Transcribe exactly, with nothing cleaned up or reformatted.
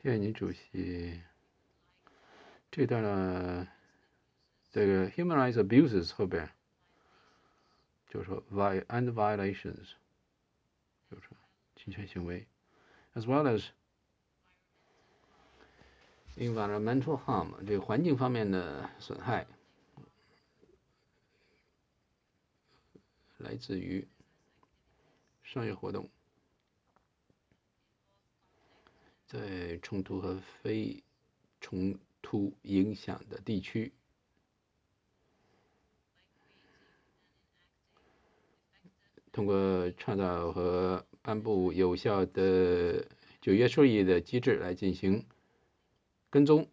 谢谢主席。这段呢，这个 human rights abuses 后边就是说 and violations 就是说侵权行为 as well as environmental harm 这个环境方面的损害来自于商业活动，在冲突和非冲突影响的地区，通过创造和颁布有效的就约束力的机制来进行跟踪